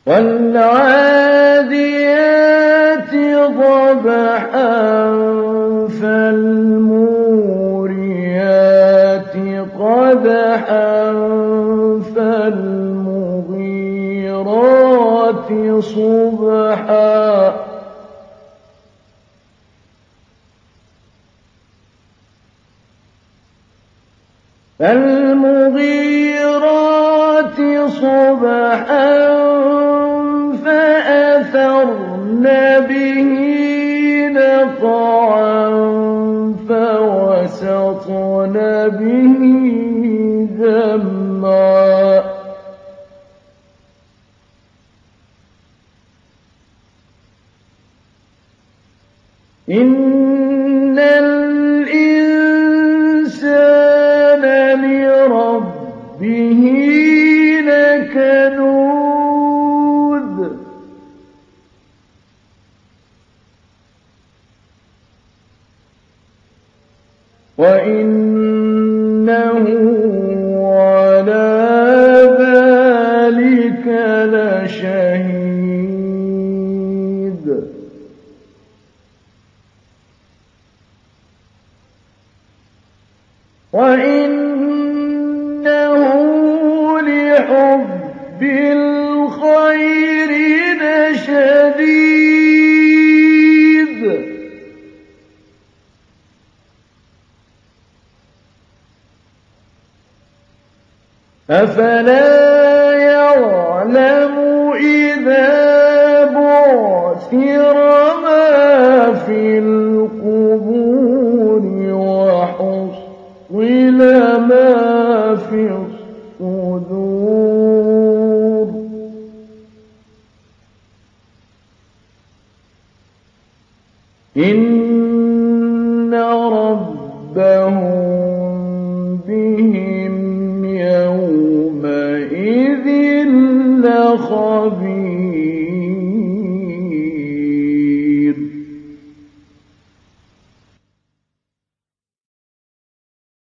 وَالْعَادِيَاتِ ضَبْحًا فَالْمُورِيَاتِ قَدْحًا فَالْمُغِيرَاتِ صُبْحًا فَأَثَرْنَ بِهِ نَقْعًا فَوَسَطْنَ بِهِ جَمْعًا إِنَّ الْإِنسَانَ لِرَبِّهِ لَكَنُودٌ وَإِنَّهُ عَلَىٰ ذَٰلِكَ لَشَهِيدٌ وَإِنَّهُ لِحُبِّ الْخَيْرِ لَشَدِيدٌ أَفَلَا يَعْلَمُ إِذَا بُعْثِرَ مَا فِي الْقُبُورِ وَحُصِّلَ مَا فِي الصُّدُورِ إِنَّ